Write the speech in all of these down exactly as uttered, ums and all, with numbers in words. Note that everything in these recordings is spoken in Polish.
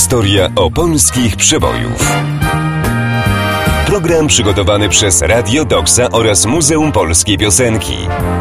Historia opolskich przebojów. Program przygotowany przez Radio Doksa oraz Muzeum Polskiej Piosenki.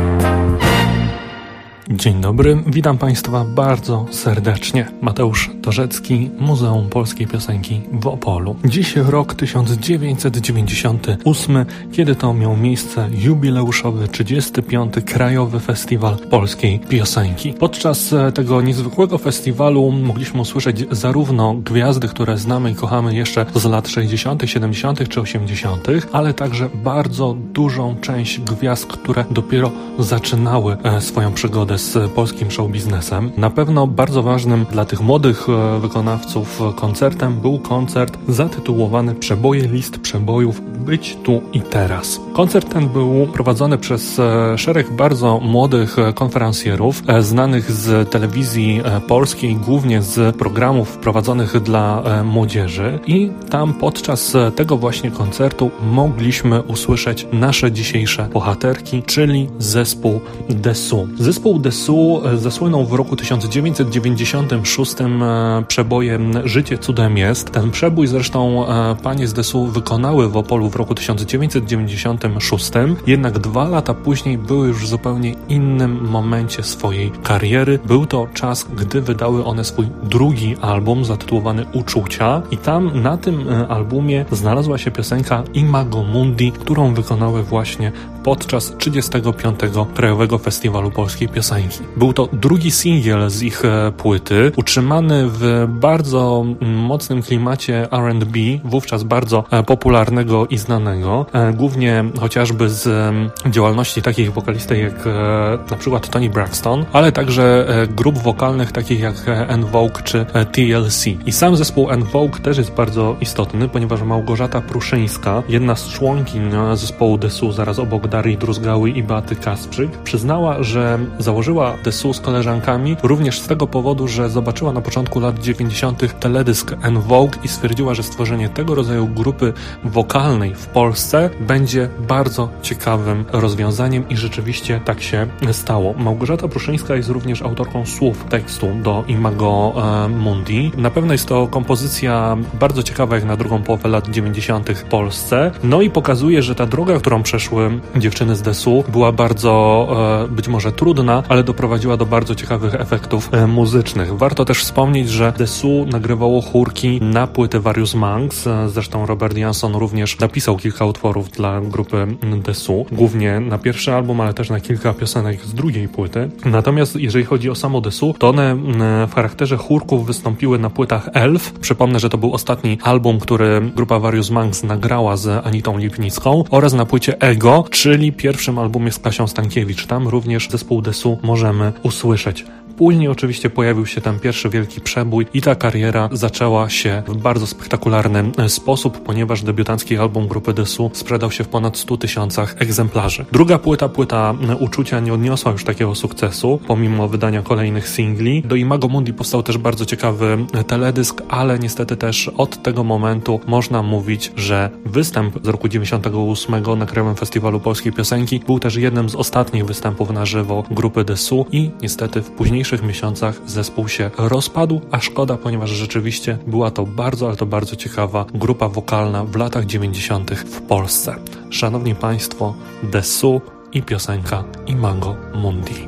Dzień dobry, witam Państwa bardzo serdecznie. Mateusz Torzecki, Muzeum Polskiej Piosenki w Opolu. Dziś rok tysiąc dziewięćset dziewięćdziesiąty ósmy, kiedy to miał miejsce jubileuszowy trzydziesty piąty Krajowy Festiwal Polskiej Piosenki. Podczas tego niezwykłego festiwalu mogliśmy usłyszeć zarówno gwiazdy, które znamy i kochamy jeszcze z lat sześćdziesiątych, siedemdziesiątych czy osiemdziesiątych, ale także bardzo dużą część gwiazd, które dopiero zaczynały swoją przygodę z polskim show biznesem. Na pewno bardzo ważnym dla tych młodych wykonawców koncertem był koncert zatytułowany Przeboje list przebojów Być tu i teraz. Koncert ten był prowadzony przez szereg bardzo młodych konferencjerów, znanych z telewizji polskiej, głównie z programów prowadzonych dla młodzieży, i tam podczas tego właśnie koncertu mogliśmy usłyszeć nasze dzisiejsze bohaterki, czyli zespół Dessous. Zespół Dessous zasłynął w roku tysiąc dziewięćset dziewięćdziesiątym szóstym przebojem Życie cudem jest. Ten przebój zresztą panie z Dessous wykonały w Opolu w roku tysiąc dziewięćset dziewięćdziesiątym szóstym, jednak dwa lata później były już w zupełnie innym momencie swojej kariery. Był to czas, gdy wydały one swój drugi album zatytułowany Uczucia, i tam na tym albumie znalazła się piosenka Imago Mundi, którą wykonały właśnie podczas trzydziestego piątego Krajowego Festiwalu Polskiej Piosenki. Był to drugi singiel z ich płyty, utrzymany w bardzo mocnym klimacie R and B, wówczas bardzo popularnego i znanego, głównie chociażby z działalności takich wokalistek jak na przykład Toni Braxton, ale także grup wokalnych takich jak En Vogue czy T L C. I sam zespół En Vogue też jest bardzo istotny, ponieważ Małgorzata Pruszyńska, jedna z członkiń zespołu Dessous, zaraz obok Darii Druzgały i Beaty Kasprzyk, przyznała, że założyła Dessous z koleżankami również z tego powodu, że zobaczyła na początku lat dziewięćdziesiątych teledysk En Vogue i stwierdziła, że stworzenie tego rodzaju grupy wokalnej w Polsce będzie bardzo ciekawym rozwiązaniem, i rzeczywiście tak się stało. Małgorzata Pruszyńska jest również autorką słów tekstu do Imago Mundi. Na pewno jest to kompozycja bardzo ciekawa jak na drugą połowę lat dziewięćdziesiątych w Polsce. No i pokazuje, że ta droga, którą przeszły dziewczyny z Dessous, była bardzo być może trudna, ale doprowadziła do bardzo ciekawych efektów muzycznych. Warto też wspomnieć, że Dessous nagrywało chórki na płytę Various Monks. Zresztą Robert Jansson również napisał kilka utworów dla grupy Dessous, głównie na pierwszy album, ale też na kilka piosenek z drugiej płyty. Natomiast jeżeli chodzi o samo Dessous, to one w charakterze chórków wystąpiły na płytach Elf. Przypomnę, że to był ostatni album, który grupa Various Monks nagrała z Anitą Lipnicką, oraz na płycie Ego, czyli pierwszym albumie z Kasią Stankiewicz. Tam również zespół Dessous możemy usłyszeć. Później oczywiście pojawił się ten pierwszy wielki przebój i ta kariera zaczęła się w bardzo spektakularny sposób, ponieważ debiutancki album grupy Dessous sprzedał się w ponad stu tysiącach egzemplarzy. Druga płyta, płyta Uczucia, nie odniosła już takiego sukcesu, pomimo wydania kolejnych singli. Do Imago Mundi powstał też bardzo ciekawy teledysk, ale niestety też od tego momentu można mówić, że występ z roku dziewięćdziesiątego ósmego na Krajowym Festiwalu Polskiej Piosenki był też jednym z ostatnich występów na żywo grupy Dessous, i niestety w późniejszych miesiącach zespół się rozpadł, a szkoda, ponieważ rzeczywiście była to bardzo, ale to bardzo ciekawa grupa wokalna w latach dziewięćdziesiątych w Polsce. Szanowni Państwo, Dessous i piosenka Imago Mundi.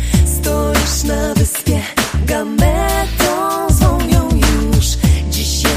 Na wyspie gametą zwą ją już. Dziś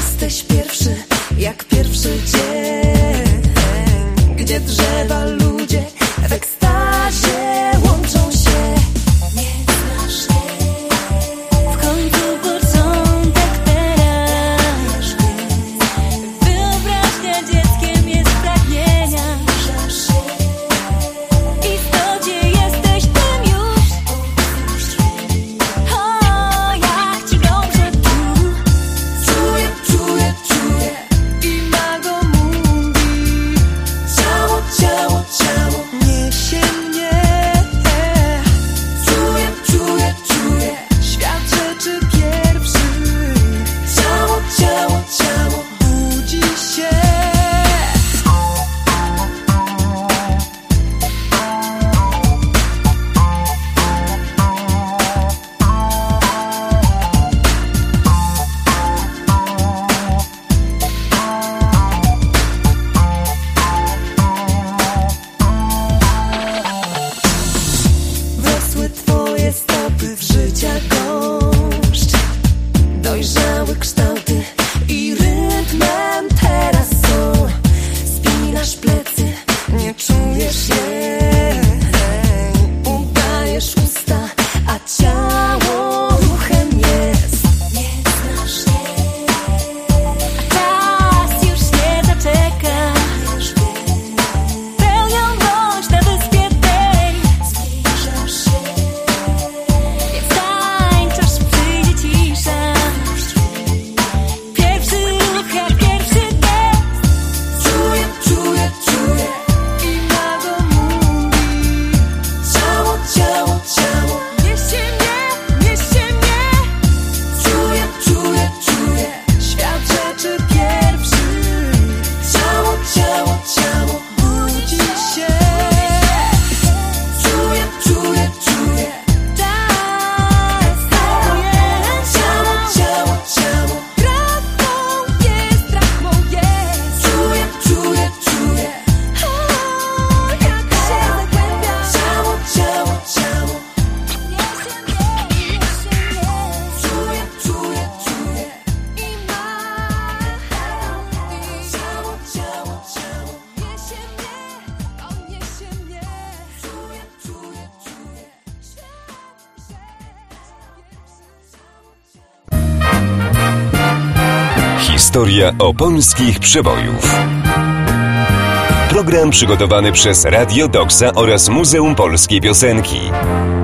Historia opolskich przebojów. Program przygotowany przez Radio Doksa oraz Muzeum Polskiej Piosenki.